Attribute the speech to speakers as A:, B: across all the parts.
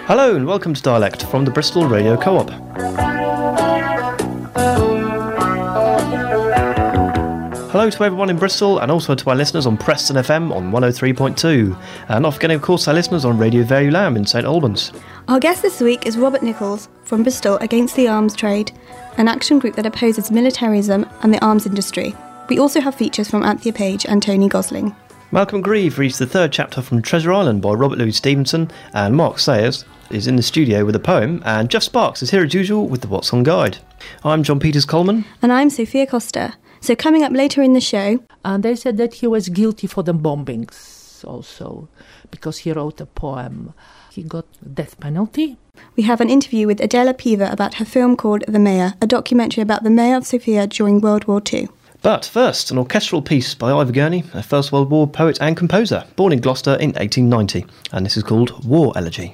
A: Hello and welcome to Dialect from the Bristol Radio Co-op. Hello to everyone in Bristol and also to our listeners on Preston FM on 103.2 and not forgetting of course our listeners on Radio Verulam in St Albans.
B: Our guest this week is Robert Nichols from Bristol Against the Arms Trade, an action group that opposes militarism and the arms industry. We also have features from Anthea Page and Tony Gosling.
A: Malcolm Grieve reads the third chapter from Treasure Island by Robert Louis Stevenson, and Mark Sayers is in the studio with a poem, and Jeff Sparks is here as usual with the What's On Guide. I'm John Peters Coleman.
B: And I'm Sophia Costa. So coming up later in the show...
C: And they said that he was guilty for the bombings also, because he wrote a poem. He got death penalty.
B: We have an interview with Adela Piva about her film called The Mayor, a documentary about the Mayor of Sofia during World War II.
A: But first, an orchestral piece by Ivor Gurney, a First World War poet and composer, born in Gloucester in 1890, and this is called War Elegy.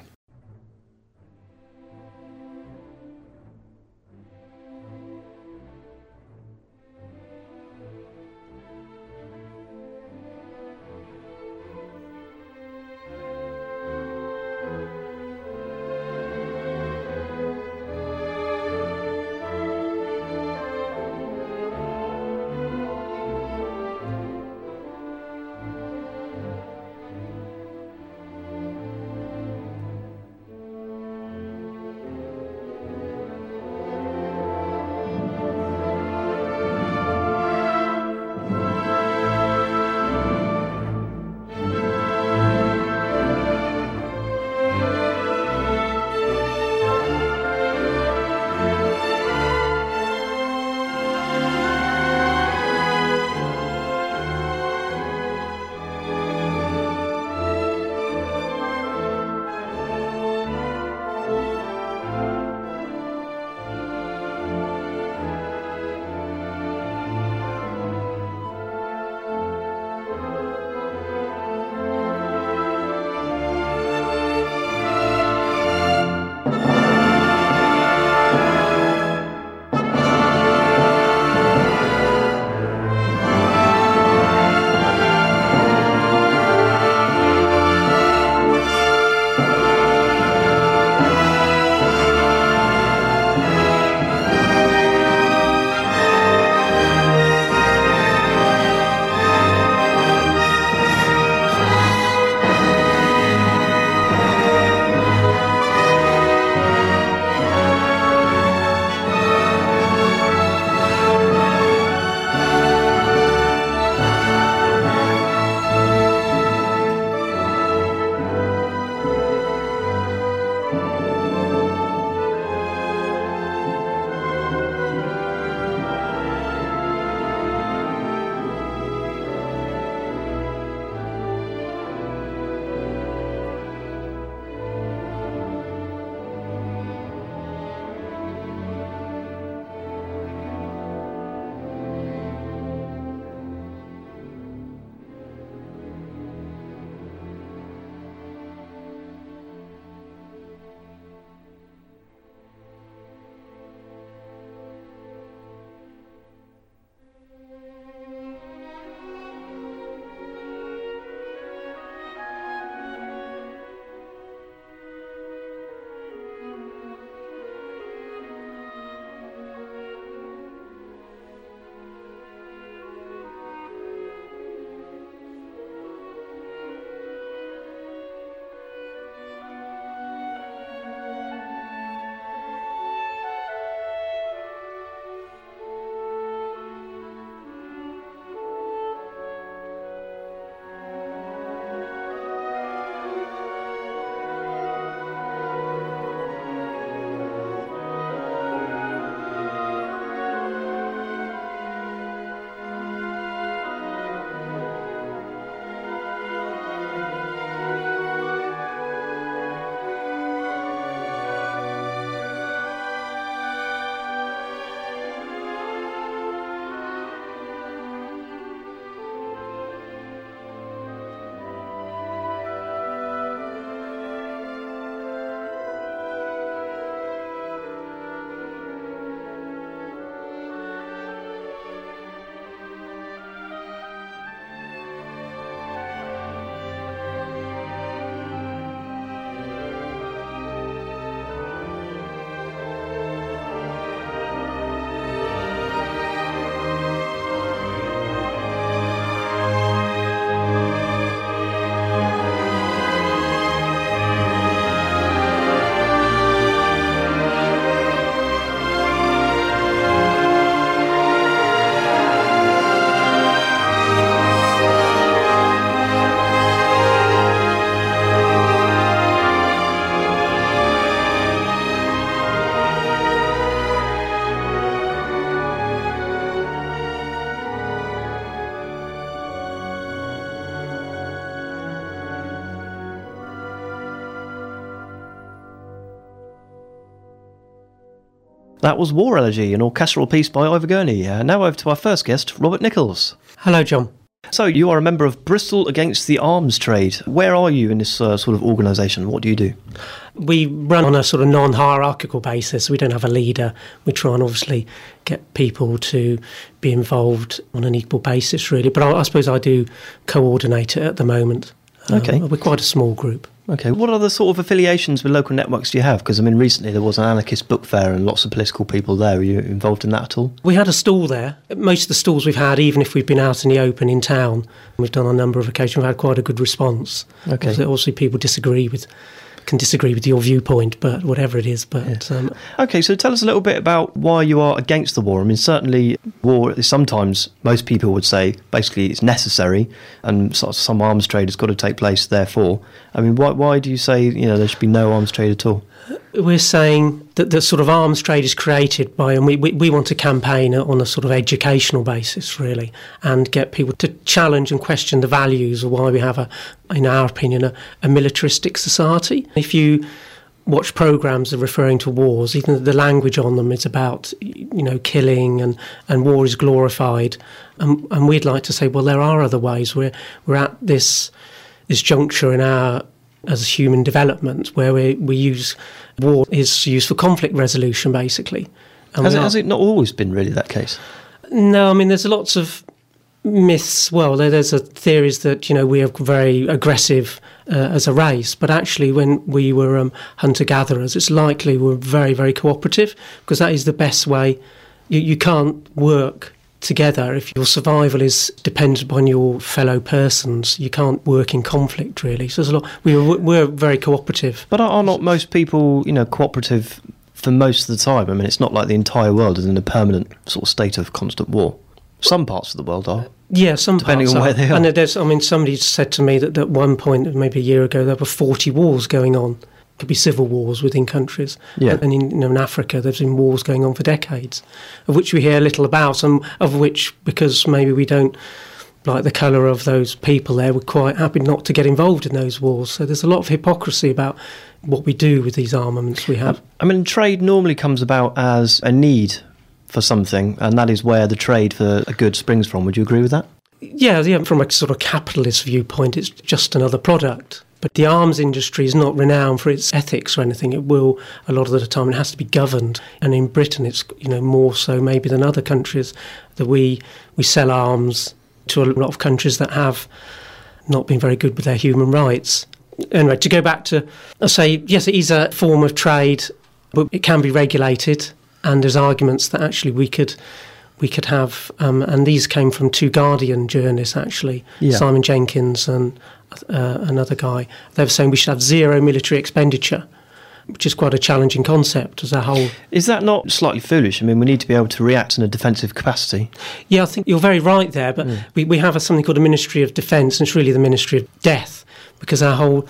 A: That was War Elegy, an orchestral piece by Ivor Gurney. Now over to our first guest, Robert Nichols.
D: Hello, John.
A: So you are a member of Bristol Against the Arms Trade. Where are you in this sort of organisation? What do you do?
D: We run on a sort of non-hierarchical basis. We don't have a leader. We try and obviously get people to be involved on an equal basis, really. But I suppose I do coordinate it at the moment.
A: Okay.
D: We're quite a small group.
A: Okay. What other sort of affiliations with local networks do you have? Because, I mean, recently there was an anarchist book fair and lots of political people there. Are you involved in that at all?
D: We had a stall there. Most of the stalls we've had, even if we've been out in the open in town, we've done on a number of occasions, we've had quite a good response.
A: Okay.
D: Obviously people can disagree with your viewpoint, but whatever it is. But
A: Okay, so tell us a little bit about why you are against the war. I mean, certainly war is sometimes, most people would say, basically it's necessary and sort of some arms trade has got to take place, therefore. I mean, why do you say, there should be no arms trade at all?
D: We're saying that the sort of arms trade is created by, and we want to campaign on a sort of educational basis, really, and get people to challenge and question the values of why we have, in our opinion, a militaristic society. If you watch programmes referring to wars, even the language on them is about, killing and war is glorified. And we'd like to say, well, there are other ways. We're at this juncture as human development where we use war is used for conflict resolution, basically. And
A: has it not always been really that case?
D: No, I mean, there's lots of myths. Well, there's theories that, we are very aggressive as a race, but actually when we were hunter-gatherers, it's likely we're very, very cooperative, because that is the best way. You can't work together if your survival is dependent upon your fellow persons. You can't work in conflict, really. So there's a lot. We're very cooperative.
A: But are not most people, cooperative for most of the time? I mean, it's not like the entire world is in a permanent sort of state of constant war. Some parts of the world are.
D: Yeah, some
A: depending
D: parts
A: on
D: are.
A: where they are.
D: And somebody said to me that at one point, maybe a year ago, there were 40 wars going on. Could be civil wars within countries.
A: Yeah.
D: And in Africa, there's been wars going on for decades, of which we hear little about, and of which, because maybe we don't like the colour of those people there, we're quite happy not to get involved in those wars. So there's a lot of hypocrisy about what we do with these armaments we have.
A: I mean, trade normally comes about as a need for something, and that is where the trade for a good springs from. Would you agree with that?
D: Yeah, from a sort of capitalist viewpoint, it's just another product. But the arms industry is not renowned for its ethics or anything. It will, a lot of the time, it has to be governed. And in Britain, it's more so maybe than other countries that we sell arms to a lot of countries that have not been very good with their human rights. Anyway, to go back to, I say, yes, it is a form of trade, but it can be regulated. And there's arguments that actually we could have, and these came from two Guardian journalists, actually,
A: yeah.
D: Simon Jenkins and another guy. They were saying we should have zero military expenditure, which is quite a challenging concept as a whole.
A: Is that not slightly foolish? I mean, we need to be able to react in a defensive capacity.
D: Yeah, I think you're very right there, but we have something called a Ministry of Defence, and it's really the Ministry of Death, because our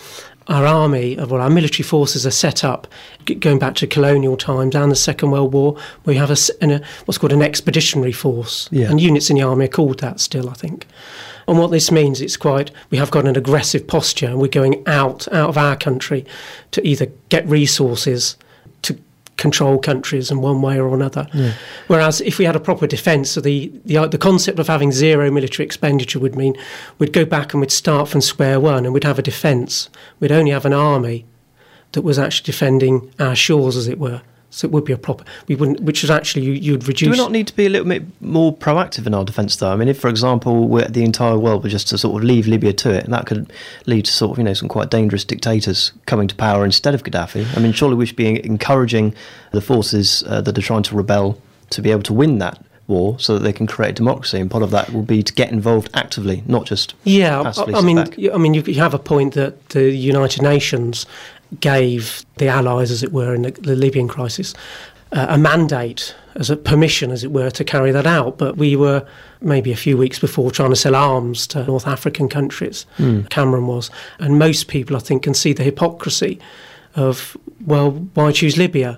D: army, our military forces are set up, going back to colonial times and the Second World War, where you have what's called an expeditionary force.
A: Yeah.
D: And units in the army are called that still, I think. And what this means, we have got an aggressive posture, and we're going out of our country to either get resources to control countries in one way or another. Yeah. Whereas if we had a proper defence, so the concept of having zero military expenditure would mean we'd go back and we'd start from square one, and we'd have a defence. We'd only have an army that was actually defending our shores, as it were. So it would be a proper. We wouldn't, which is actually you'd reduce.
A: Do we not need to be a little bit more proactive in our defence, though? I mean, if, for example, the entire world were just to sort of leave Libya to it, and that could lead to sort of some quite dangerous dictators coming to power instead of Gaddafi. I mean, surely we should be encouraging the forces that are trying to rebel to be able to win that war, so that they can create democracy, and part of that will be to get involved actively, not just passively sit back.
D: I mean, you have a point that the United Nations gave the allies, as it were, in the Libyan crisis, a mandate, as a permission, as it were, to carry that out. But we were maybe a few weeks before trying to sell arms to North African countries. Cameron was, and most people, I think, can see the hypocrisy of, well, why choose Libya?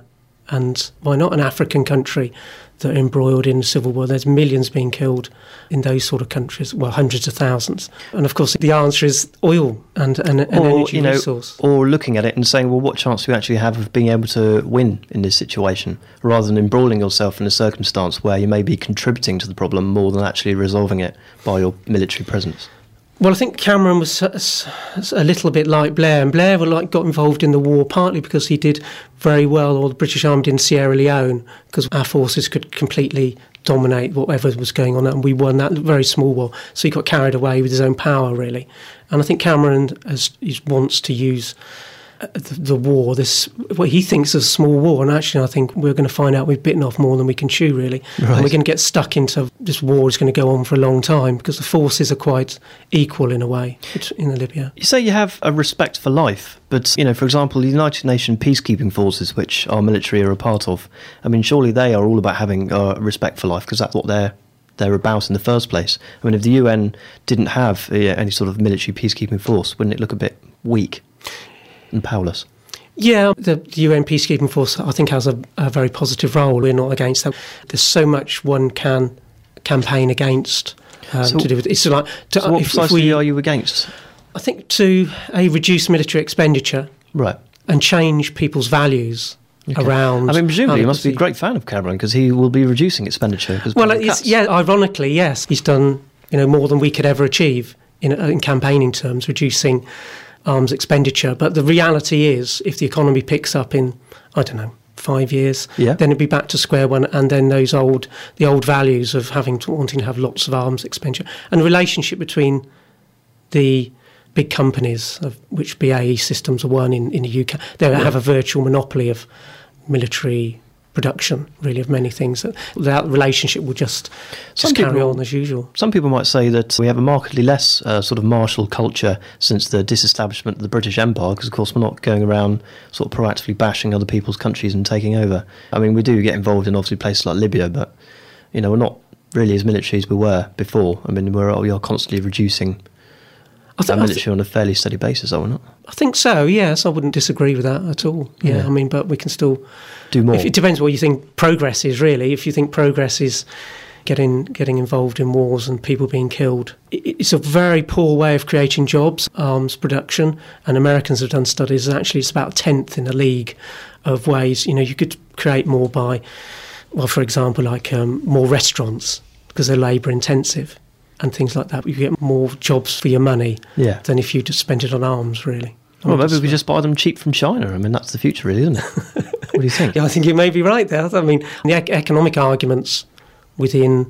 D: And why not an African country that are embroiled in the civil war? There's millions being killed in those sort of countries, well, hundreds of thousands. And of course, the answer is oil and an energy resource.
A: Or looking at it and saying, well, what chance do we actually have of being able to win in this situation, rather than embroiling yourself in a circumstance where you may be contributing to the problem more than actually resolving it by your military presence?
D: Well, I think Cameron was a little bit like Blair, and Blair got involved in the war partly because he did very well, or the British Army did in Sierra Leone, because our forces could completely dominate whatever was going on, and we won that very small war. So he got carried away with his own power, really. And I think Cameron wants to use the war, what he thinks is a small war, and actually I think we're going to find out we've bitten off more than we can chew, really.
A: Right.
D: And we're going to get stuck into this war is going to go on for a long time because the forces are quite equal in a way in Libya.
A: You say you have a respect for life, but, for example, the United Nations peacekeeping forces, which our military are a part of, I mean, surely they are all about having respect for life, because that's what they're about in the first place. I mean, if the UN didn't have any sort of military peacekeeping force, wouldn't it look a bit weak and powerless?
D: Yeah, the UN peacekeeping force, I think, has a very positive role. We're not against that. There's so much one can campaign against to do with it. So what
A: precisely are you against?
D: I think to reduce military expenditure,
A: right,
D: and change people's values around.
A: I mean, presumably you must be a great fan of Cameron, because he will be reducing expenditure.
D: Well, ironically, yes, he's done more than we could ever achieve in campaigning terms, reducing arms expenditure. But the reality is, if the economy picks up in, 5 years, then it'd be back to square one, and then the old values of wanting to have lots of arms expenditure, and the relationship between the big companies, of which BAE Systems are one in the UK, they have a virtual monopoly of military production, really, of many things. That relationship will just carry on as usual.
A: Some people might say that we have a markedly less sort of martial culture since the disestablishment of the British Empire, because, of course, we're not going around sort of proactively bashing other people's countries and taking over. I mean, we do get involved in, obviously, places like Libya, but, we're not really as military as we were before. I mean, we are constantly reducing our military on a fairly steady basis, are we not?
D: I think so, yes. I wouldn't disagree with that at all. Yeah. I mean, but we can still
A: do more.
D: It depends what you think progress is, really. If you think progress is getting involved in wars and people being killed, it's a very poor way of creating jobs, arms production, and Americans have done studies, and actually it's about a tenth in a league of ways. You could create more by, well, for example, like more restaurants, because they're labour intensive and things like that. You get more jobs for your money than if you just spent it on arms, really.
A: Well, maybe we just buy them cheap from China. I mean, that's the future, really, isn't it? What do you think?
D: Yeah, I think you may be right there. I mean, the economic arguments within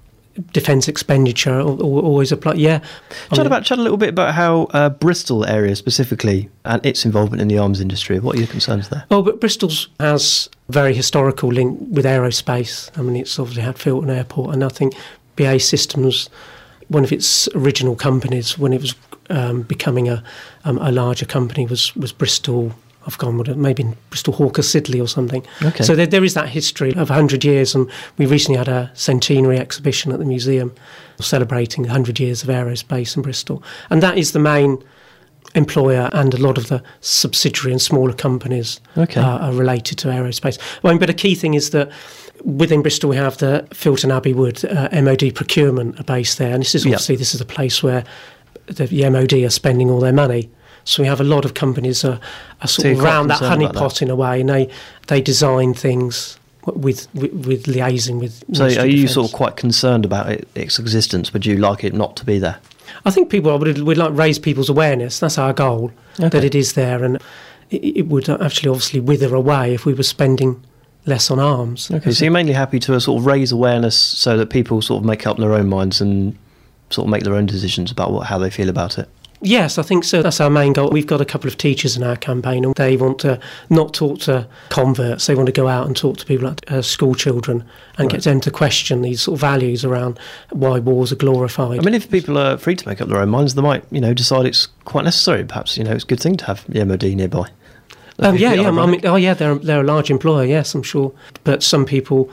D: defence expenditure always apply. Yeah.
A: Chat a little bit about how Bristol area specifically and its involvement in the arms industry. What are your concerns there?
D: Well, but Bristol has a very historical link with aerospace. I mean, it's obviously had Filton Airport, and I think BAE Systems, one of its original companies when it was becoming a larger company was Bristol. I've gone with it, maybe Bristol Hawker Siddeley or something.
A: Okay.
D: So there is that history of 100 years, and we recently had a centenary exhibition at the museum celebrating 100 years of aerospace in Bristol. And that is the main employer, and a lot of the subsidiary and smaller companies are related to aerospace. But a key thing is that within Bristol we have the Filton Abbey Wood MOD procurement are based there, and this is a place where the MOD are spending all their money. So we have a lot of companies are sort of around that honeypot in a way, and they design things with liaising with.
A: So are you sort of quite concerned about its existence? Would you like it not to be there?
D: I think people would like raise people's awareness. That's our goal, that it is there, and it would actually obviously wither away if we were spending less on arms.
A: Okay, so you're mainly happy to sort of raise awareness so that people sort of make up their own minds and sort of make their own decisions about how they feel about it.
D: Yes, I think so. That's our main goal. We've got a couple of teachers in our campaign, and they want to not talk to converts. They want to go out and talk to people like school children and get them to question these sort of values around why wars are glorified.
A: I mean, if people are free to make up their own minds, they might, decide it's quite necessary. Perhaps, it's a good thing to have the MOD nearby.
D: I mean, they're a large employer. Yes, I'm sure. But some people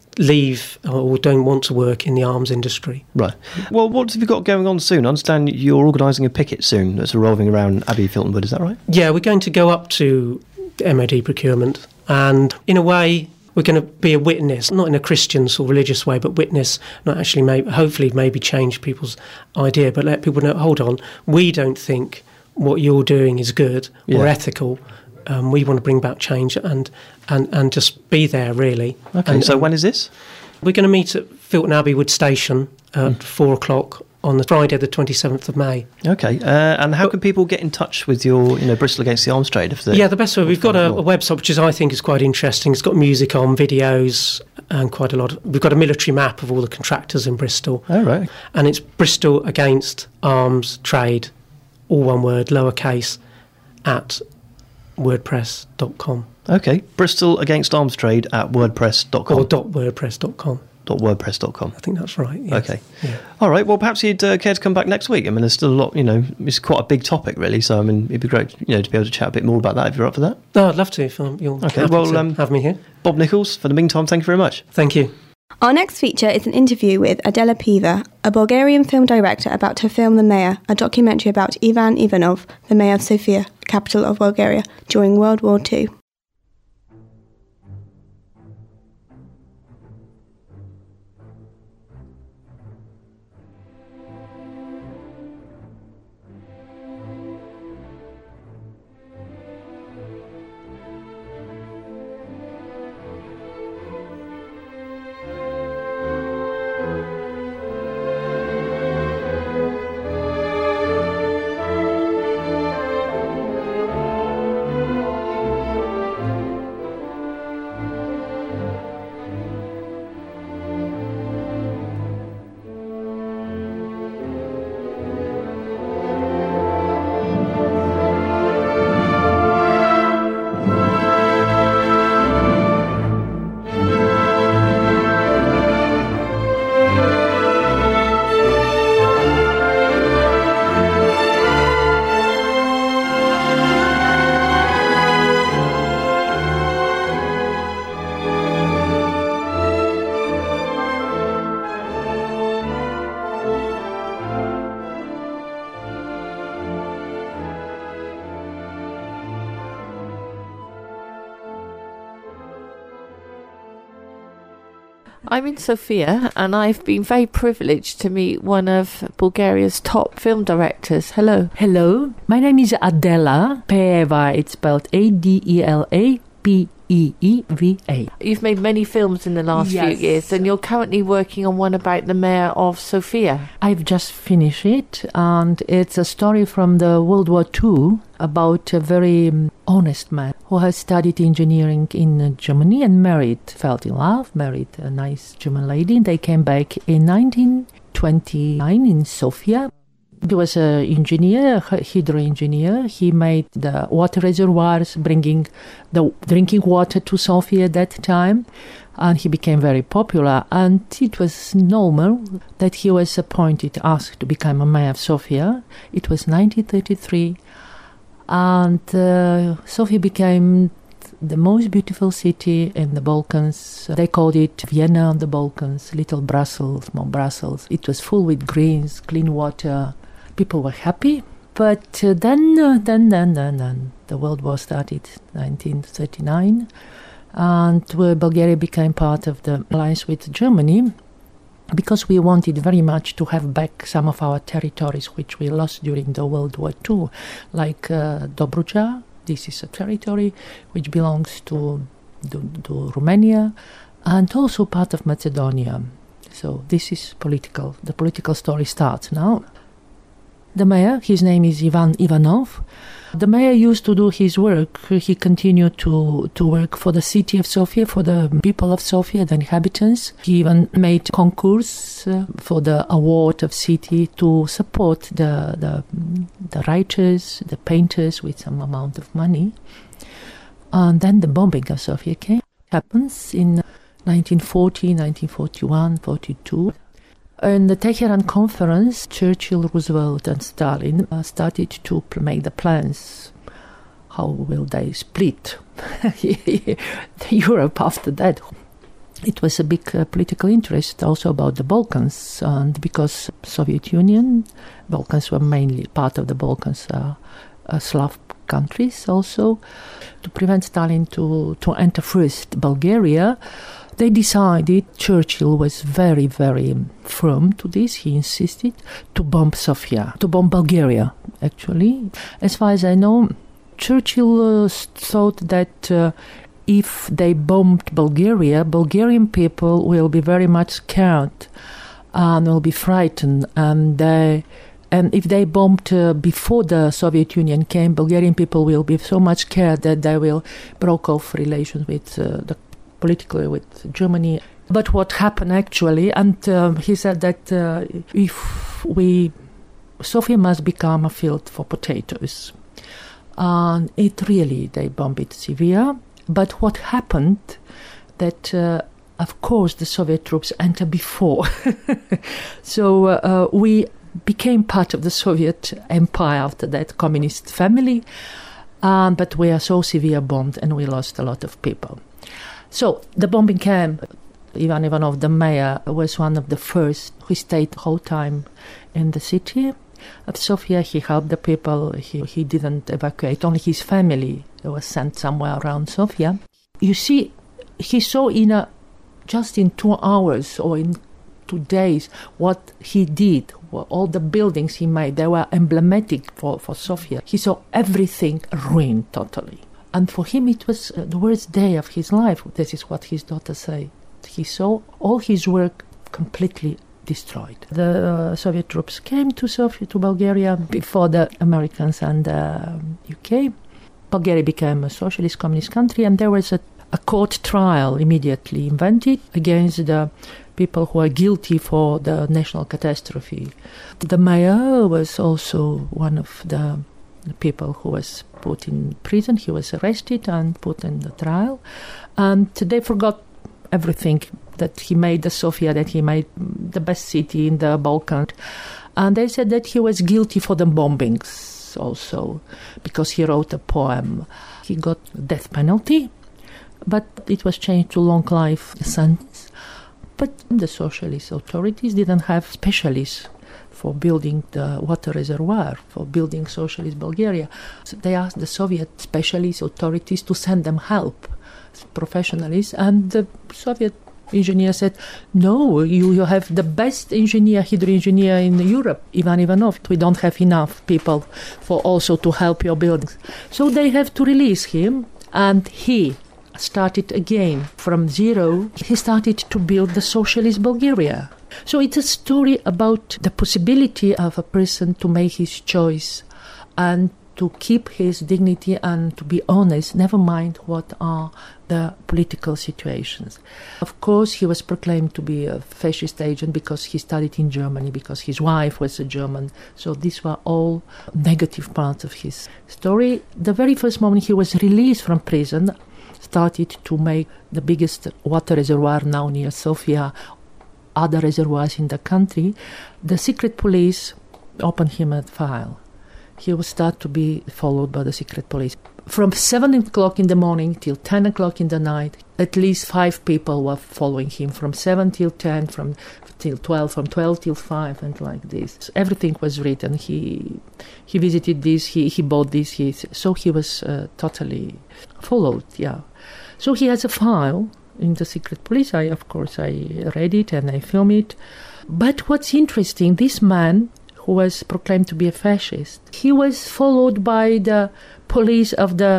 D: leave or don't want to work in the arms industry.
A: Right. Well, what have you got going on soon? I understand you're organising a picket soon that's revolving around Abbey Filton Wood, is that right?
D: Yeah, we're going to go up to MOD procurement And in a way, we're going to be a witness, not in a Christian or religious way, but witness, not actually hopefully maybe change people's idea, but let people know, hold on, we don't think what you're doing is good or ethical. We want to bring about change and just be there, really.
A: Okay, so when is this?
D: We're going to meet at Filton Abbey Wood Station at 4:00 on the Friday, the 27th of May.
A: Okay, and how can people get in touch with your, Bristol Against the Arms Trade?
D: The best way, we've got a website which I think is quite interesting. It's got music on, videos, and quite a lot. We've got a military map of all the contractors in Bristol.
A: Oh, right.
D: And it's Bristol Against Arms Trade, all one word, lowercase, at wordpress.com.
A: Okay, Bristol Against Arms Trade at wordpress.com.
D: Or .wordpress.com.
A: .wordpress.com.
D: I think that's right, yes.
A: Okay.
D: Yeah.
A: All right, well, perhaps you'd care to come back next week. I mean, there's still a lot, it's quite a big topic, really, so, I mean, it'd be great, to be able to chat a bit more about that if you're up for that.
D: No, I'd love to if you're happy to have me here.
A: Bob Nichols, for the meantime, thank you very much.
D: Thank you.
B: Our next feature is an interview with Adela Piva, a Bulgarian film director, about her film The Mayor, a documentary about Ivan Ivanov, the mayor of Sofia, capital of Bulgaria, during World War II.
E: I'm in Sofia, and I've been very privileged to meet one of Bulgaria's top film directors. Hello.
C: Hello, my name is Adela Pieva. It's spelled Adela Peeva.
E: You've made many films in the last few years, and you're currently working on one about the mayor of Sofia.
C: I've just finished it, and it's a story from the World War II about a very honest man who has studied engineering in Germany and fell in love, married a nice German lady. They came back in 1929 in Sofia. He was an engineer, a hydro engineer. He made the water reservoirs, bringing the drinking water to Sofia at that time. And he became very popular. And it was normal that he was asked to become a mayor of Sofia. It was 1933. And Sofia became the most beautiful city in the Balkans. They called it Vienna on the Balkans, little Brussels, small Brussels. It was full with greens, clean water. People were happy. But then the World War started, 1939. And Bulgaria became part of the alliance with Germany, because we wanted very much to have back some of our territories which we lost during the World War II, like Dobruja. This is a territory which belongs to Romania, and also part of Macedonia. So this is political. The political story starts now. The mayor, his name is Ivan Ivanov. The mayor used to do his work. He continued to work for the city of Sofia, for the people of Sofia, the inhabitants. He even made concourse for the award of city to support the writers, the painters with some amount of money. And then the bombing of Sofia happens in 1940, 1941, 42. In the Tehran conference, Churchill, Roosevelt and Stalin started to make the plans. How will they split Europe after that? It was a big political interest also about the Balkans, and because Soviet Union, Balkans were mainly part of the Balkans, Slav countries also. To prevent Stalin to enter first Bulgaria, they decided, Churchill was very, very firm to this, he insisted, to bomb Sofia, to bomb Bulgaria, actually. As far as I know, Churchill thought that if they bombed Bulgaria, Bulgarian people will be very much scared and will be frightened, and if they bombed before the Soviet Union came, Bulgarian people will be so much scared that they will break off relations with politically with Germany. But what happened actually, and he said that Sofia must become a field for potatoes. And they bombed it severe. But what happened that, of course, the Soviet troops entered before. So we became part of the Soviet empire after that, communist family. But we are so severe bombed and we lost a lot of people. So the bombing camp, Ivan Ivanov, the mayor, was one of the first who stayed the whole time in the city of Sofia. He helped the people. He didn't evacuate. Only his family was sent somewhere around Sofia. You see, he saw just in 2 hours or in 2 days what he did, all the buildings he made. They were emblematic for Sofia. He saw everything ruined totally. And for him, it was the worst day of his life. This is what his daughter said. He saw all his work completely destroyed. The Soviet troops came to Sofia, to Bulgaria, before the Americans and the UK. Bulgaria became a socialist communist country, and there was a court trial immediately invented against the people who are guilty for the national catastrophe. The mayor was also one of the people who was put in prison. He was arrested and put in the trial, and they forgot everything that he made the Sofia, that he made the best city in the Balkans, and they said that he was guilty for the bombings also because he wrote a poem. He got death penalty, but it was changed to long life sentence. But the socialist authorities didn't have specialists for building the water reservoir, for building socialist Bulgaria. So they asked the Soviet specialist authorities to send them help, professionals, and the Soviet engineer said, no, you have the best hydro engineer in Europe, Ivan Ivanov. We don't have enough people for also to help your buildings. So they have to release him, and he started again from zero. He started to build the socialist Bulgaria. So it's a story about the possibility of a person to make his choice and to keep his dignity and to be honest, never mind what are the political situations. Of course, he was proclaimed to be a fascist agent because he studied in Germany, because his wife was a German. So these were all negative parts of his story. The very first moment he was released from prison, started to make the biggest water reservoir now near Sofia, other reservoirs in the country, the secret police opened him a file. He will start to be followed by the secret police. From 7 o'clock in the morning till 10 o'clock in the night, at least 5 people were following him, from 7 till 10, till 12, from 12 till 5, and like this. So everything was written. He visited this, he bought this, so he was totally followed, yeah. So he has a file in the secret police. I read it and I filmed it. But what's interesting, this man who was proclaimed to be a fascist, he was followed by the police of the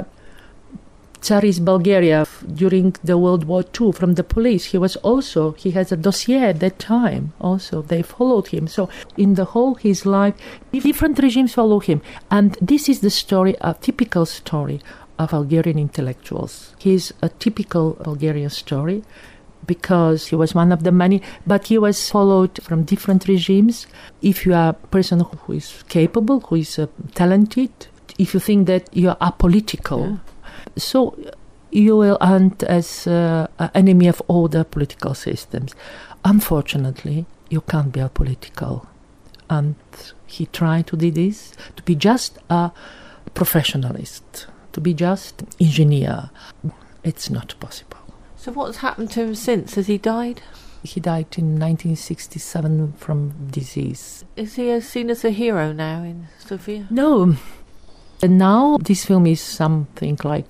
C: Tsarist Bulgaria during the World War II. From the police, he has a dossier at that time also. They followed him. So in the whole his life, different regimes follow him. And this is the story, a typical story of Bulgarian intellectuals. He's a typical Bulgarian story because he was one of the many, but he was followed from different regimes. If you are a person who is capable, who is talented, if you think that you are apolitical, so you will end as an enemy of all the political systems. Unfortunately, you can't be apolitical. And he tried to do this, to be just a professionalist, to be just engineer. It's not possible.
E: So what's happened to him since? Has he died?
C: He died in 1967 from disease.
E: Is he seen as a hero now in Sofia?
C: No. And now this film is something like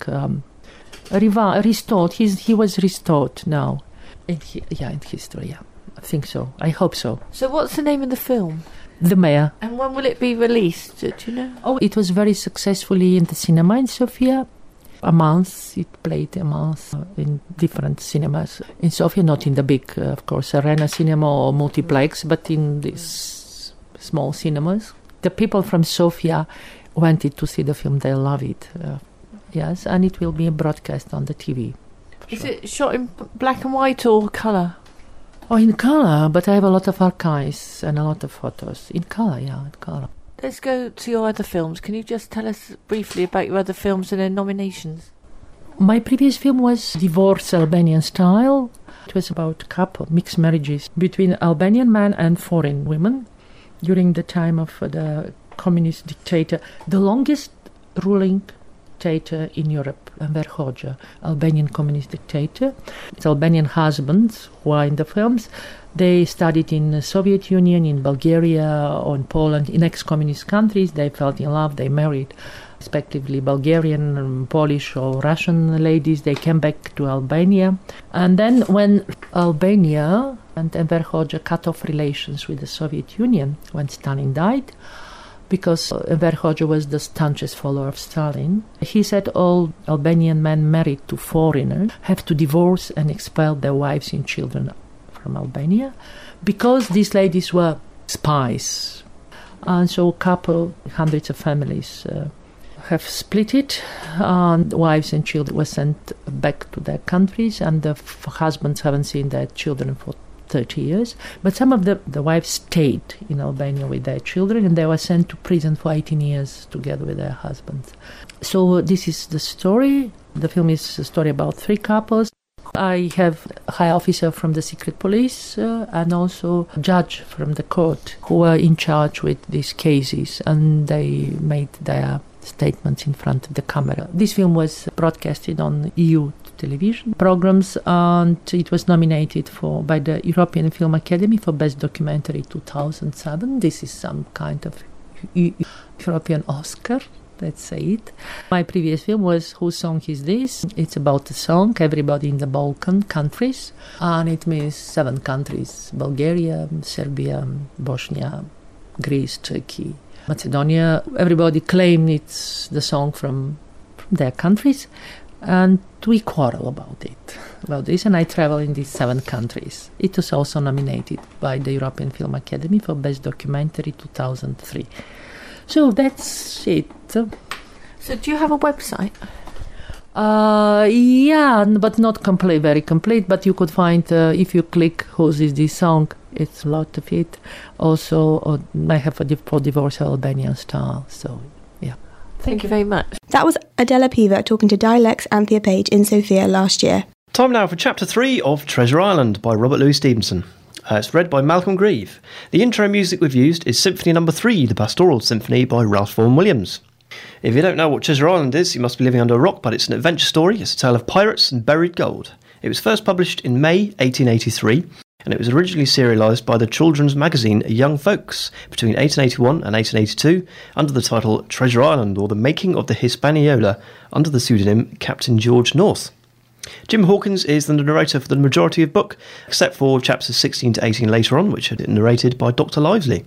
C: restored. He was restored now. In history, yeah. I think so. I hope so.
E: So what's the name of the film?
C: The Mayor.
E: And when will it be released? Do you know?
C: Oh, it was very successfully in the cinema in Sofia. A month, it played a month in different cinemas. In Sofia, not in the big, of course, arena cinema or multiplex, but in these small cinemas. The people from Sofia wanted to see the film. They love it. Yes, and it will be broadcast on the TV.
E: Is it shot in black and white or colour?
C: Oh, in colour, but I have a lot of archives and a lot of photos. In colour, yeah, in colour.
E: Let's go to your other films. Can you just tell us briefly about your other films and their nominations?
C: My previous film was Divorce Albanian Style. It was about mixed marriages between Albanian men and foreign women during the time of the communist dictator, the longest ruling dictator in Europe, Enver Hoxha, Albanian communist dictator. It's Albanian husbands who are in the films. They studied in the Soviet Union, in Bulgaria, or in Poland, in ex-communist countries. They fell in love, they married, respectively, Bulgarian, Polish or Russian ladies. They came back to Albania. And then when Albania and Enver Hoxha cut off relations with the Soviet Union, when Stalin died, because Enver Hoxha was the staunchest follower of Stalin, he said all Albanian men married to foreigners have to divorce and expel their wives and children from Albania, because these ladies were spies. And so hundreds of families have split it, and wives and children were sent back to their countries, and the husbands haven't seen their children for 30 years. But some of the wives stayed in Albania with their children, and they were sent to prison for 18 years together with their husbands. So this is the story. The film is a story about 3 couples. I have a high officer from the secret police and also a judge from the court who were in charge with these cases, and they made their statements in front of the camera. This film was broadcasted on EU television programs, and it was nominated by the European Film Academy for Best Documentary 2007. This is some kind of European Oscar, let's say it. My previous film was Whose Song Is This? It's about a song, everybody in the Balkan countries, and it means 7 countries: Bulgaria, Serbia, Bosnia, Greece, Turkey, Macedonia. Everybody claimed it's the song from their countries, and we quarrel about this, and I travel in these 7 countries. It was also nominated by the European Film Academy for Best Documentary 2003. So that's it.
E: So do you have a website?
C: Yeah, but not very complete, but you could find, if you click Whose Is This Song, it's a lot of it. Also, I have for Divorce Albanian Style, so yeah.
E: Thank you very much.
B: That was Adela Piva talking to Dialects Anthea Page in Sofia last year.
A: Time now for Chapter 3 of Treasure Island by Robert Louis Stevenson. It's read by Malcolm Grieve. The intro music we've used is Symphony No. 3, the Pastoral Symphony by Ralph Vaughan Williams. If you don't know what Treasure Island is, you must be living under a rock, but it's an adventure story. It's a tale of pirates and buried gold. It was first published in May 1883, and it was originally serialised by the children's magazine Young Folks between 1881 and 1882 under the title Treasure Island, or The Making of the Hispaniola, under the pseudonym Captain George North. Jim Hawkins is the narrator for the majority of the book, except for chapters 16 to 18 later on, which are narrated by Dr. Livesley.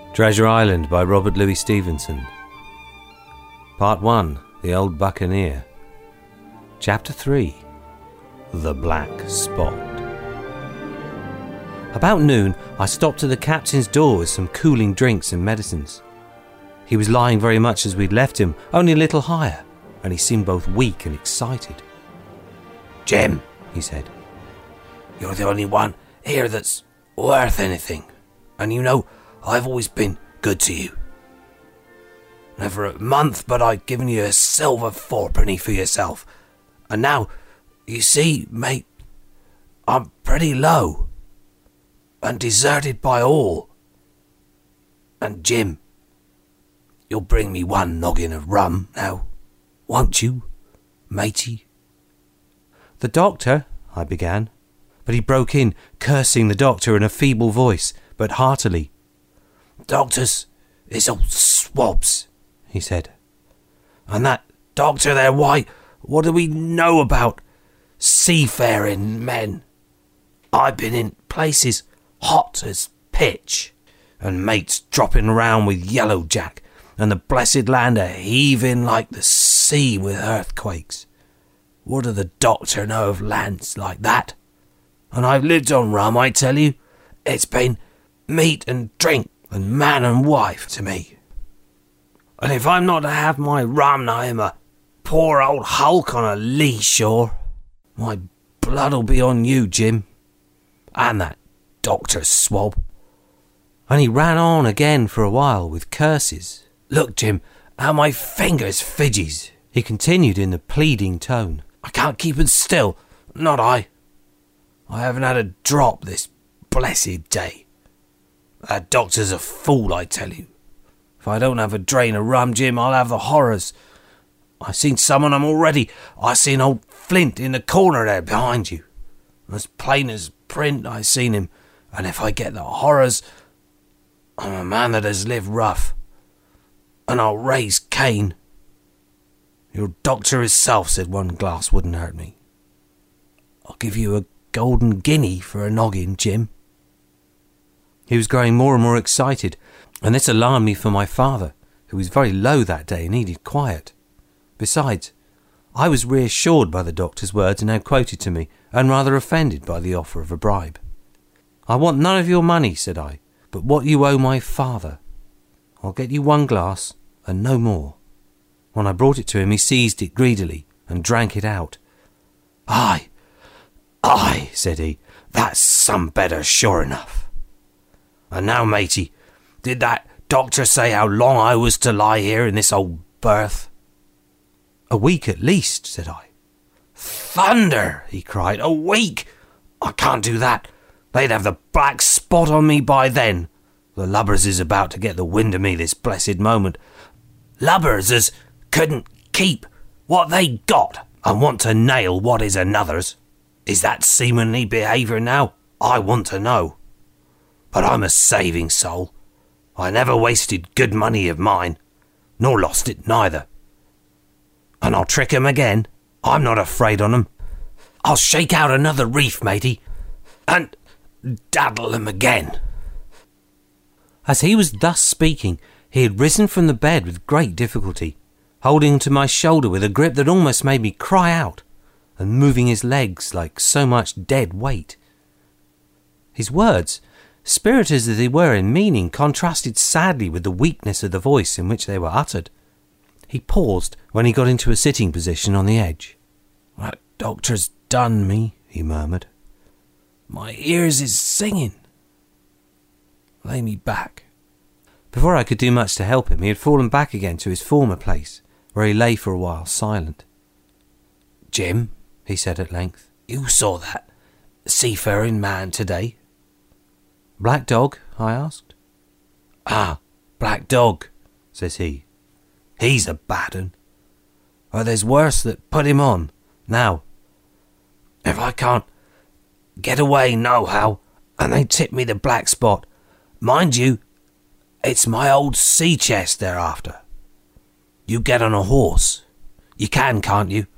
F: Treasure Island by Robert Louis Stevenson. Part 1, The Old Buccaneer. Chapter 3, The Black Spot. About noon, I stopped at the captain's door with some cooling drinks and medicines. He was lying very much as we'd left him, only a little higher, and he seemed both weak and excited.
G: "Jim," he said, "you're the only one here that's worth anything, and you know I've always been good to you. Never a month but I've given you a silver fourpenny for yourself, and now, you see, mate, I'm pretty low, and deserted by all. And Jim, you'll bring me one noggin of rum now, won't you, matey?"
F: "The doctor," I began, but he broke in, cursing the doctor in a feeble voice, but heartily.
G: "Doctors is all swabs," he said. "And that doctor there, why, what do we know about seafaring men? I've been in places hot as pitch, and mates dropping around with Yellow Jack, and the blessed land a-heaving like the sea with earthquakes. What do the doctor know of lands like that? And I've lived on rum, I tell you. It's been meat and drink and man and wife to me. And if I'm not to have my rum now, I'm a poor old hulk on a lee shore. My blood'll be on you, Jim, and that doctor swab."
F: And he ran on again for a while with curses.
G: "Look, Jim, how my fingers fidges,"
F: he continued in a pleading tone.
G: "I can't keep it still, not I. I haven't had a drop this blessed day. That doctor's a fool, I tell you. If I don't have a drain of rum, Jim, I'll have the horrors. I've seen some of them already. I seen old Flint in the corner there behind you. As plain as print I seen him, and if I get the horrors, I'm a man that has lived rough, and I'll raise Cain. Your doctor himself said one glass wouldn't hurt me. I'll give you a golden guinea for a noggin, Jim."
F: He was growing more and more excited, and this alarmed me for my father, who was very low that day and needed quiet. Besides, I was reassured by the doctor's words now quoted to me, and rather offended by the offer of a bribe. "I want none of your money," said I, "but what you owe my father. I'll get you one glass, and no more." When I brought it to him, he seized it greedily and drank it out.
G: Aye, said he, "that's some better, sure enough. And now, matey, did that doctor say how long I was to lie here in this old berth?"
F: "A week at least," said I.
G: "Thunder!" he cried. "A week! I can't do that. They'd have the black spot on me by then. The lubbers is about to get the wind of me this blessed moment. Lubbers as couldn't keep what they got and want to nail what is another's. Is that seamanly behaviour now? I want to know. But I'm a saving soul. I never wasted good money of mine, nor lost it neither. And I'll trick 'em again. I'm not afraid on 'em. I'll shake out another reef, matey, and daddle 'em again."
F: As he was thus speaking, he had risen from the bed with great difficulty, holding to my shoulder with a grip that almost made me cry out, and moving his legs like so much dead weight. His words, spirited as they were in meaning, contrasted sadly with the weakness of the voice in which they were uttered. He paused when he got into a sitting position on the edge.
G: "That doctor's done me," he murmured. "My ears is singing. Lay me back."
F: Before I could do much to help him, he had fallen back again to his former place, where he lay for a while silent.
G: "Jim," he said at length, "you saw that seafaring man today?"
F: "Black Dog?" I asked.
G: "Ah, Black Dog," says he. "He's a bad un. Or there's worse that put him on. Now, if I can't get away nohow, and they tip me the black spot, mind you, it's my old sea chest they're after. You get on a horse. You can, can't you?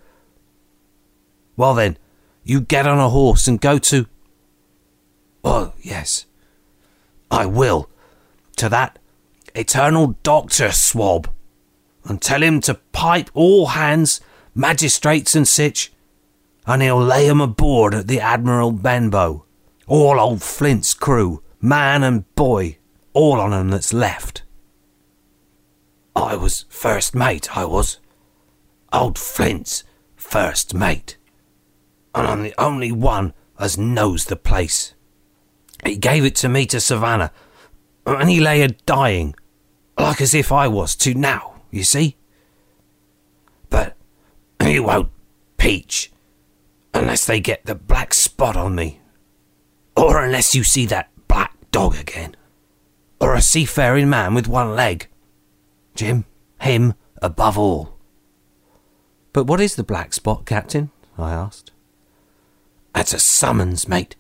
G: Well then, you get on a horse and go to... Oh, yes, I will. To that eternal doctor swab, and tell him to pipe all hands, magistrates and sich, and he'll lay 'em aboard at the Admiral Benbow. All old Flint's crew, man and boy, all on 'em that's left. I was first mate, I was. Old Flint's first mate. And I'm the only one as knows the place. He gave it to me to Savannah, and he lay a-dying, like as if I was to now, you see. But he won't peach unless they get the black spot on me, or unless you see that black dog again, or a seafaring man with one leg. Jim, him above all.
F: But what is the black spot, Captain? I asked.
G: That's a summons, mate.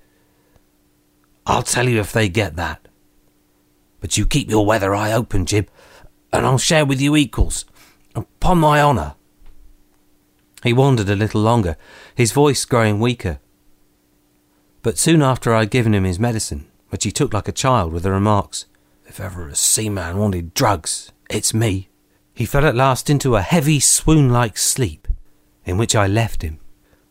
G: I'll tell you if they get that. But you keep your weather eye open, Jim, and I'll share with you equals, upon my honour.
F: He wandered a little longer, his voice growing weaker. But soon after I'd given him his medicine, which he took like a child, with the remarks,
G: "If ever a seaman wanted drugs, it's me,"
F: he fell at last into a heavy swoon-like sleep, in which I left him.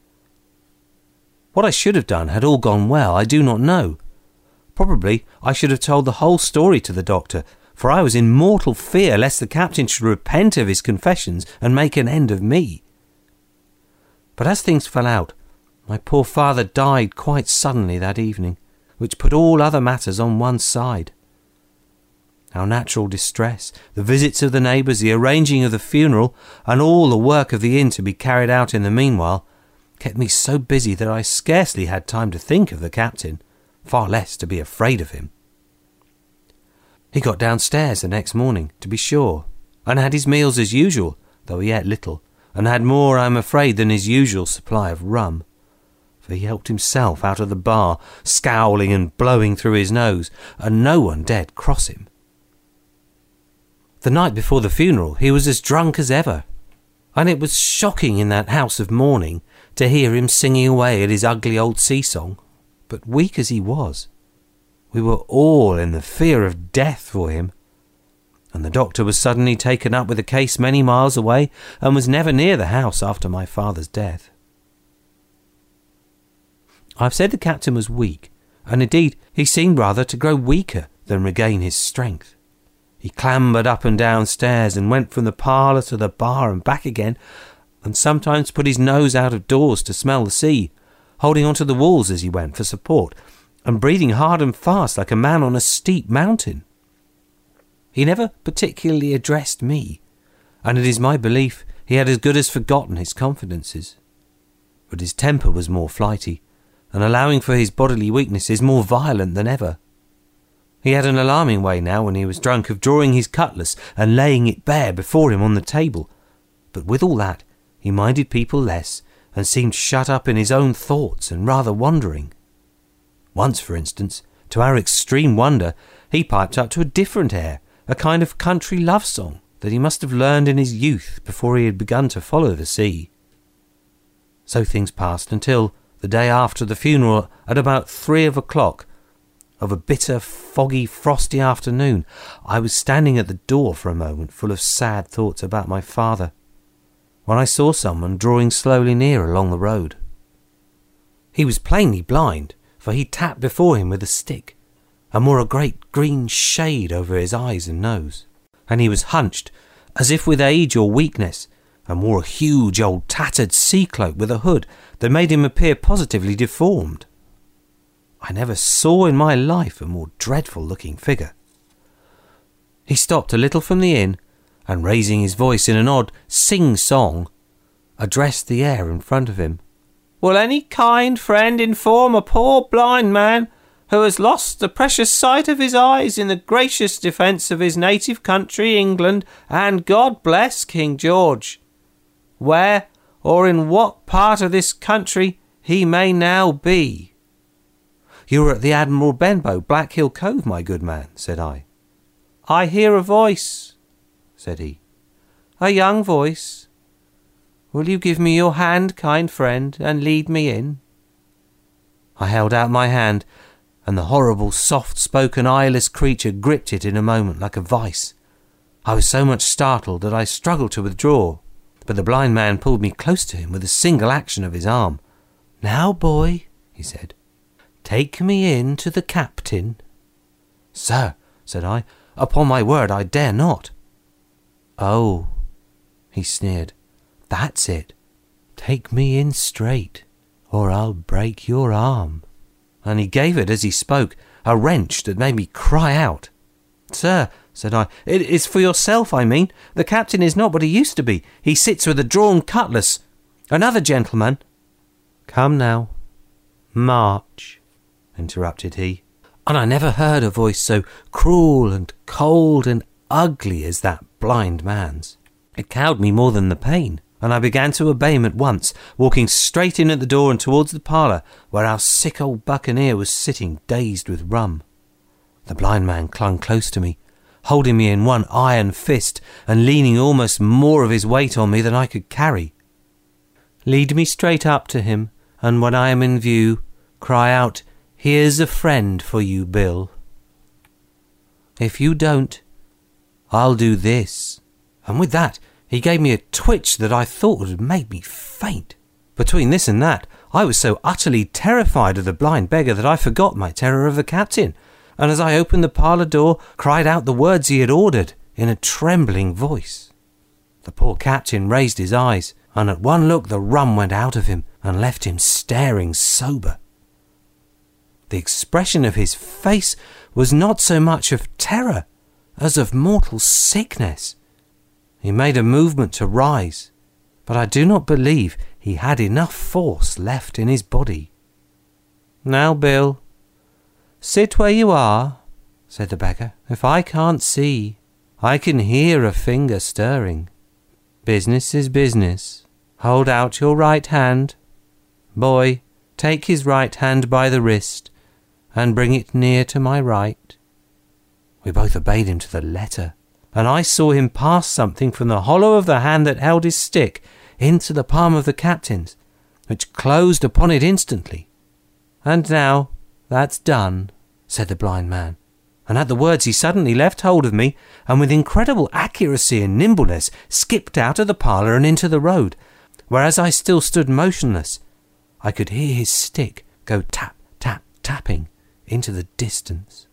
F: What I should have done had all gone well, I do not know. Probably I should have told the whole story to the doctor, for I was in mortal fear lest the captain should repent of his confessions and make an end of me. But as things fell out, my poor father died quite suddenly that evening, which put all other matters on one side. Our natural distress, the visits of the neighbours, the arranging of the funeral, and all the work of the inn to be carried out in the meanwhile, kept me so busy that I scarcely had time to think of the captain, far less to be afraid of him. He got downstairs the next morning, to be sure, and had his meals as usual, though he ate little, and had more, I am afraid, than his usual supply of rum, for he helped himself out of the bar, scowling and blowing through his nose, and no one dared cross him. The night before the funeral he was as drunk as ever, and it was shocking in that house of mourning to hear him singing away at his ugly old sea-song. But weak as he was, we were all in the fear of death for him, and the doctor was suddenly taken up with a case many miles away and was never near the house after my father's death. I've said the captain was weak, and indeed he seemed rather to grow weaker than regain his strength. He clambered up and down stairs and went from the parlour to the bar and back again, and sometimes put his nose out of doors to smell the sea, holding on to the walls as he went for support, and breathing hard and fast like a man on a steep mountain. He never particularly addressed me, and it is my belief he had as good as forgotten his confidences. But his temper was more flighty, and allowing for his bodily weaknesses, more violent than ever. He had an alarming way now when he was drunk of drawing his cutlass and laying it bare before him on the table, but with all that he minded people less and seemed shut up in his own thoughts and rather wandering. Once, for instance, to our extreme wonder, he piped up to a different air, a kind of country love song that he must have learned in his youth before he had begun to follow the sea. So things passed until, the day after the funeral, at about 3 o'clock, of a bitter, foggy, frosty afternoon, I was standing at the door for a moment, full of sad thoughts about my father, when I saw someone drawing slowly near along the road. He was plainly blind, for he tapped before him with a stick, and wore a great green shade over his eyes and nose, and he was hunched, as if with age or weakness, and wore a huge old tattered sea cloak with a hood that made him appear positively deformed. I never saw in my life a more dreadful-looking figure. He stopped a little from the inn, and raising his voice in an odd sing-song, addressed the air in front of him. "Will any kind friend inform a poor blind man who has lost the precious sight of his eyes in the gracious defence of his native country, England, and God bless King George, where or in what part of this country he may now be?" "You are at the Admiral Benbow, Black Hill Cove, my good man," said I. "I hear a voice," said he, "a young voice. Will you give me your hand, kind friend, and lead me in?" I held out my hand, and the horrible, soft-spoken, eyeless creature gripped it in a moment like a vice. I was so much startled that I struggled to withdraw, but the blind man pulled me close to him with a single action of his arm. "Now, boy," he said, "take me in to the captain." "Sir," said I, "upon my word I dare not." "Oh," he sneered, "that's it. Take me in straight, or I'll break your arm." And he gave it as he spoke, a wrench that made me cry out. "Sir," said I, "it is for yourself, I mean. The captain is not what he used to be. He sits with a drawn cutlass. Another gentleman—" "Come now, march," interrupted he. And I never heard a voice so cruel and cold and ugly as that blind man's. It cowed me more than the pain, and I began to obey him at once, walking straight in at the door and towards the parlour, where our sick old buccaneer was sitting dazed with rum. The blind man clung close to me, holding me in one iron fist and leaning almost more of his weight on me than I could carry. "Lead me straight up to him, and when I am in view, cry out, 'Here's a friend for you, Bill.' If you don't, I'll do this." And with that, he gave me a twitch that I thought would have made me faint. Between this and that, I was so utterly terrified of the blind beggar that I forgot my terror of the captain, and as I opened the parlour door, cried out the words he had ordered in a trembling voice. The poor captain raised his eyes, and at one look the rum went out of him and left him staring sober. The expression of his face was not so much of terror as of mortal sickness. He made a movement to rise, but I do not believe he had enough force left in his body. "Now, Bill, sit where you are," said the beggar. "If I can't see, I can hear a finger stirring. Business is business. Hold out your right hand. Boy, take his right hand by the wrist and bring it near to my right." We both obeyed him to the letter, and I saw him pass something from the hollow of the hand that held his stick into the palm of the captain's, which closed upon it instantly. "And now that's done," said the blind man, and at the words he suddenly left hold of me, and with incredible accuracy and nimbleness skipped out of the parlour and into the road, whereas I still stood motionless. I could hear his stick go tap, tap, tapping into the distance.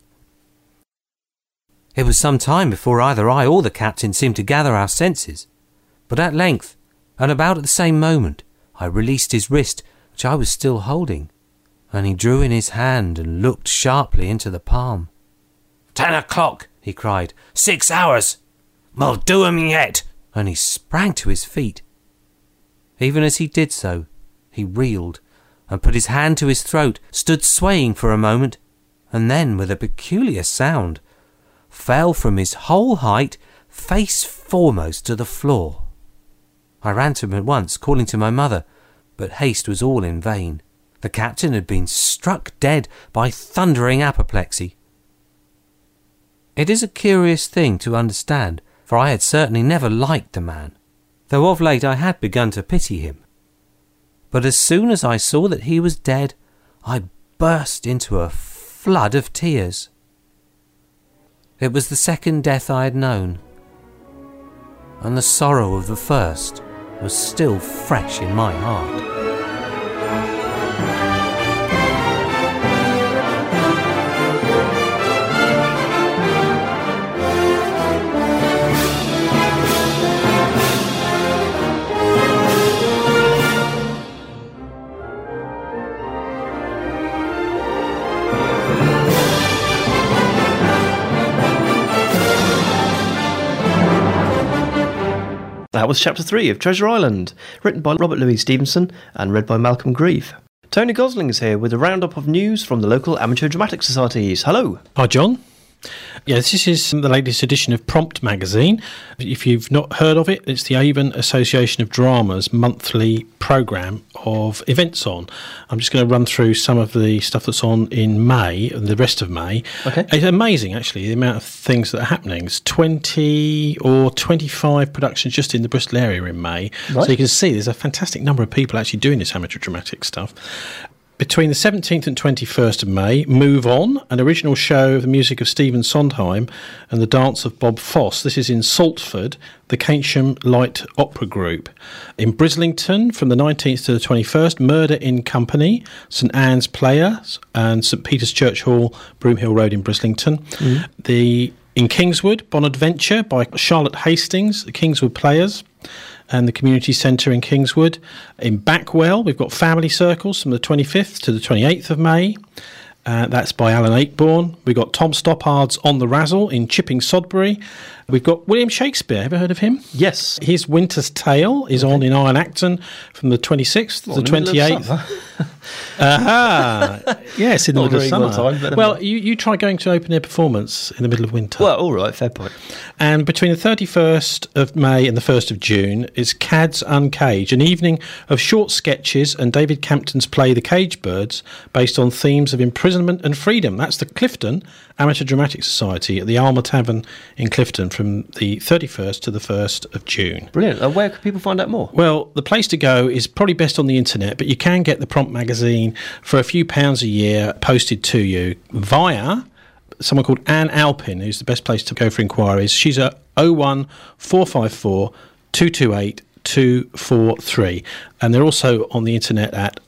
F: It was some time before either I or the captain seemed to gather our senses, but at length, and about at the same moment, I released his wrist, which I was still holding, and he drew in his hand and looked sharply into the palm.
G: 10 o'clock, he cried. 6 hours. We'll do 'em yet.
F: And he sprang to his feet. Even as he did so, he reeled and put his hand to his throat, stood swaying for a moment, and then, with a peculiar sound, fell from his whole height face foremost to the floor. I ran to him at once, calling to my mother, but haste was all in vain. The captain had been struck dead by thundering apoplexy. It is a curious thing to understand, for I had certainly never liked the man, though of late I had begun to pity him. But as soon as I saw that he was dead, I burst into a flood of tears. It was the second death I had known, and the sorrow of the first was still fresh in my heart.
A: That was Chapter 3 of Treasure Island, written by Robert Louis Stevenson and read by Malcolm Grieve. Tony Gosling is here with a roundup of news from the local amateur dramatic societies. Hello.
H: Hi, John. Yes, this is the latest edition of Prompt magazine. If you've not heard of it, it's the Avon Association of Drama's monthly programme of events on. I'm just going to run through some of the stuff that's on in May and the rest of May.
A: Okay.
H: It's amazing, actually, the amount of things that are happening. It's 20 or 25 productions just in the Bristol area in May.
A: Right.
H: So you can see there's a fantastic number of people actually doing this amateur dramatic stuff. Between the 17th and 21st of May, Move On, an original show of the music of Stephen Sondheim and the dance of Bob Fosse. This is in Saltford, the Keynsham Light Opera Group. In Brislington, from the 19th to the 21st, Murder in Company, St Anne's Players and St Peter's Church Hall, Broomhill Road in Brislington. In Kingswood, Bonadventure by Charlotte Hastings, the Kingswood Players, and the Community Centre in Kingswood. In Backwell, we've got Family Circles from the 25th to the 28th of May. That's by Alan Ayckbourn. We've got Tom Stoppard's On the Razzle in Chipping Sodbury. We've got William Shakespeare. Ever heard of him?
A: Yes.
H: His Winter's Tale is on in Iron Acton from the 26th to the 28th. Yes, in the middle of summer.
A: Time,
H: well, you try going to an open-air performance in the middle of winter.
A: Well, all right, fair point.
H: And between the 31st of May and the 1st of June is Cads Uncaged, an evening of short sketches and David Campton's play The Cage Birds, based on themes of imprisonment and freedom. That's the Clifton Amateur Dramatic Society at the Alma Tavern in Clifton from the 31st to the 1st of June.
A: Brilliant. Where can people find out more?
H: Well, the place to go is probably best on the internet, but you can get the Prompt magazine for a few pounds a year posted to you via someone called Anne Alpin, who's the best place to go for inquiries. She's at 01454 228 243, and they're also on the internet at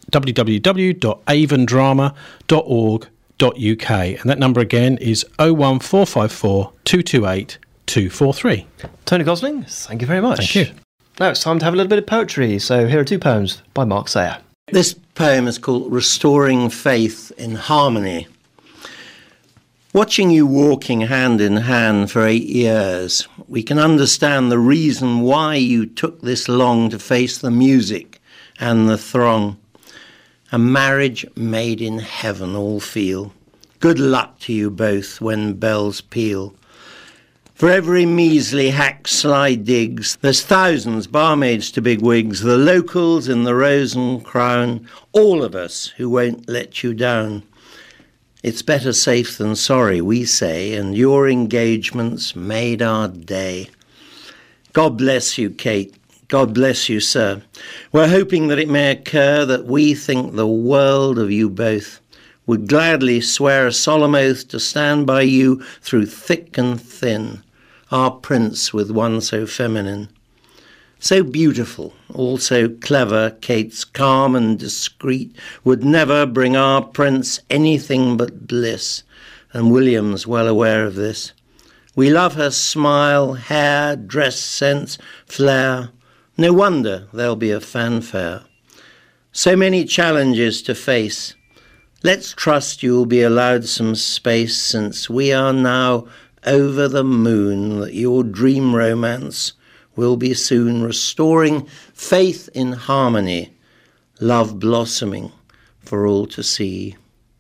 H: www.avondrama.org.uk, and that number again is 01454 228 243.
A: Tony Gosling, thank you very much.
H: Thank you.
A: Now it's time to have a little bit of poetry, so here are two poems by Mark Sayer.
I: This poem is called Restoring Faith in Harmony. Watching you walking hand in hand for 8 years, we can understand the reason why you took this long to face the music and the throng. A marriage made in heaven, all feel. Good luck to you both when bells peal. For every measly hack slide digs, there's thousands, barmaids to big wigs, the locals in the Rose and Crown, all of us who won't let you down. It's better safe than sorry, we say, and your engagements made our day. God bless you, Kate. God bless you, sir. We're hoping that it may occur that we think the world of you both. Would gladly swear a solemn oath to stand by you through thick and thin, our prince with one so feminine. So beautiful, also clever, Kate's calm and discreet, would never bring our prince anything but bliss, and William's well aware of this. We love her smile, hair, dress sense, flair. No wonder there'll be a fanfare. So many challenges to face. Let's trust you'll be allowed some space, since we are now over the moon, that your dream romance will be soon restoring faith in harmony, love blossoming for all to see.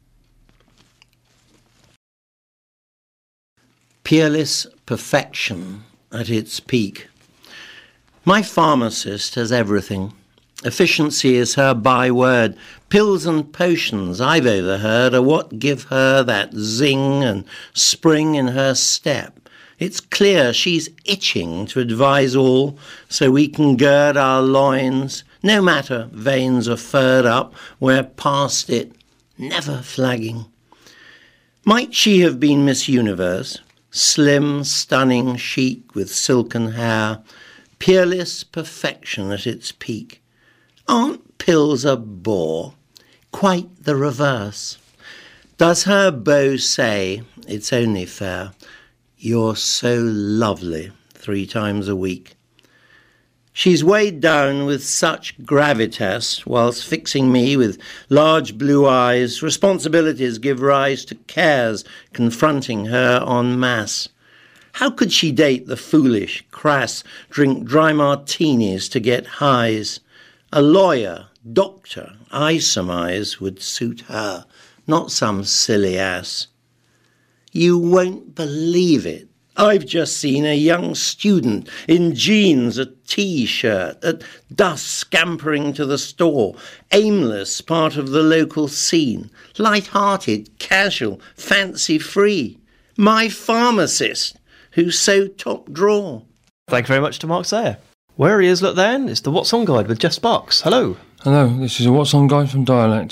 I: Peerless perfection at its peak. My pharmacist has everything. Efficiency is her byword. Pills and potions, I've overheard, are what give her that zing and spring in her step. It's clear she's itching to advise all, so we can gird our loins. No matter, veins are furred up, we're past it, never flagging. Might she have been Miss Universe? Slim, stunning, chic, with silken hair. Peerless perfection at its peak. Aren't pills a bore? Quite the reverse. Does her beau say, it's only fair, you're so lovely 3 times a week? She's weighed down with such gravitas, whilst fixing me with large blue eyes. Responsibilities give rise to cares confronting her en masse. How could she date the foolish, crass, drink dry martinis to get highs? A lawyer, doctor, I surmise, would suit her, not some silly ass. You won't believe it. I've just seen a young student in jeans, a T-shirt, at dusk scampering to the store, aimless, part of the local scene, light-hearted, casual, fancy-free. My pharmacist, who's so top drawer.
A: Thank you very much to Mark Sayer. Where he is, look then, it's the What's On Guide with Jeff Sparks. Hello.
J: Hello, this is a What's On Guide from Dialect.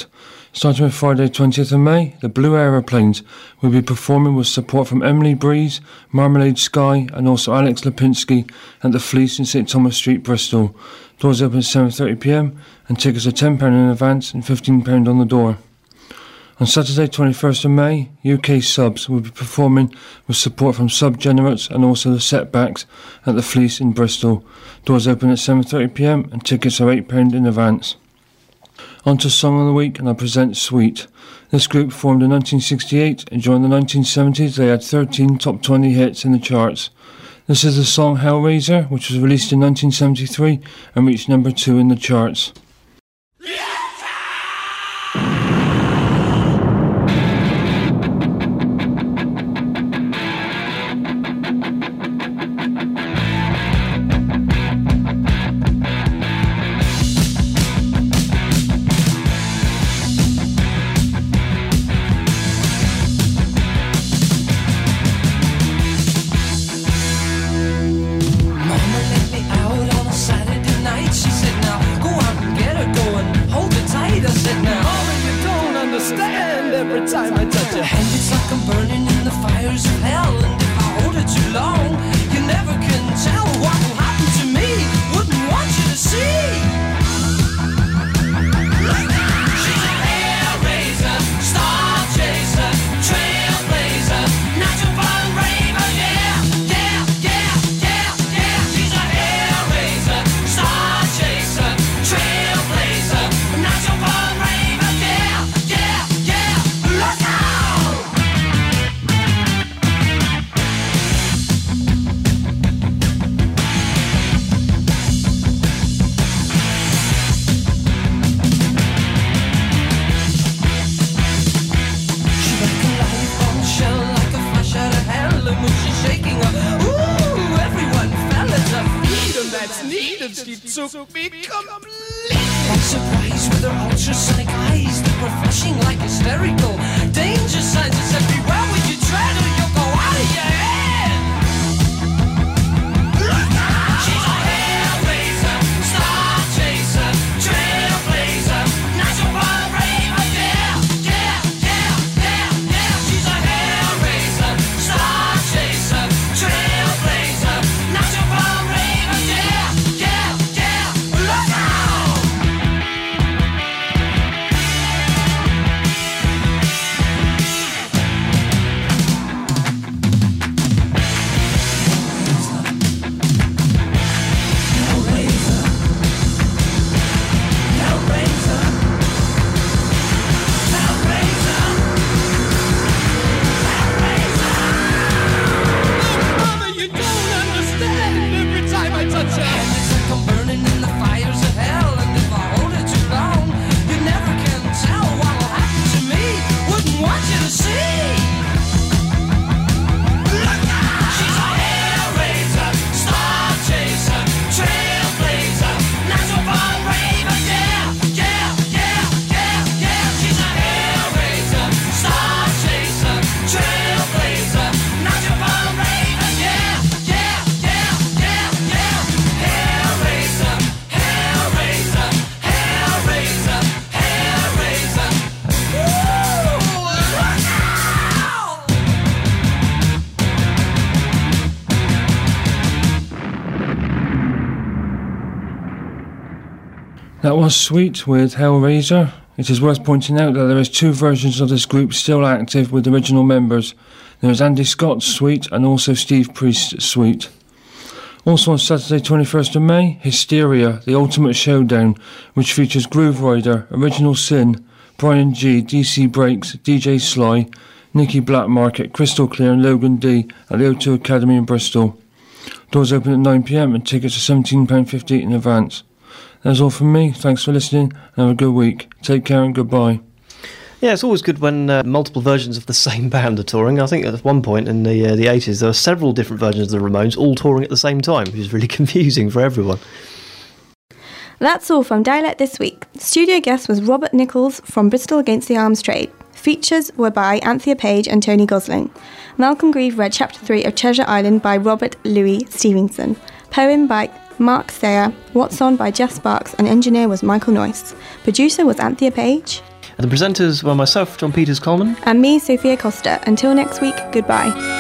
J: Starting with Friday 20th of May, the Blue Aeroplanes will be performing with support from Emily Breeze, Marmalade Sky and also Alex Lipinski at the Fleece in St Thomas Street, Bristol. Doors open at 7:30pm and tickets are £10 in advance and £15 on the door. On Saturday 21st of May, UK Subs will be performing with support from Subgenerates and also the Setbacks at the Fleece in Bristol. Doors open at 7:30pm and tickets are £8 in advance. On to Song of the Week, and I present Sweet. This group formed in 1968 and during the 1970s they had 13 top 20 hits in the charts. This is the song Hellraiser, which was released in 1973 and reached number 2 in the charts. That was Sweet with Hellraiser. It is worth pointing out that there is 2 versions of this group still active with original members. There is Andy Scott's Sweet and also Steve Priest's Sweet. Also on Saturday 21st of May, Hysteria, The Ultimate Showdown, which features Groove Rider, Original Sin, Brian G, DC Breaks, DJ Sly, Nicky Blackmarket, Crystal Clear and Logan D at the O2 Academy in Bristol. Doors open at 9pm and tickets are £17.50 in advance. That's all from me. Thanks for listening and have a good week. Take care and goodbye.
A: Yeah, it's always good when multiple versions of the same band are touring. I think at one point in the 80s there were several different versions of the Ramones all touring at the same time, which is really confusing for everyone.
B: That's all from Dialect this week. Studio guest was Robert Nichols from Bristol Against the Arms Trade. Features were by Anthea Page and Tony Gosling. Malcolm Grieve read Chapter 3 of Treasure Island by Robert Louis Stevenson. Poem by Mark Thayer. What's On by Jeff Sparks, and engineer was Michael Noyce. Producer was Anthea Page.
A: The presenters were myself, John Peters Coleman.
B: And me, Sophia Costa. Until next week, goodbye.